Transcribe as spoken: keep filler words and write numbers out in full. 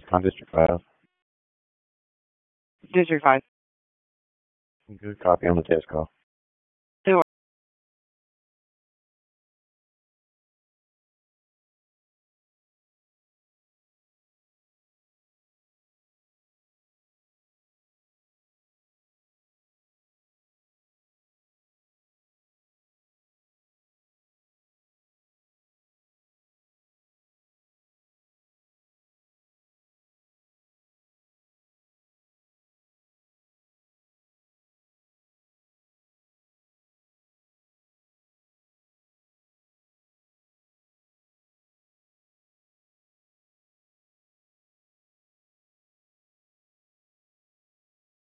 On District five. District five. Good copy on the test call.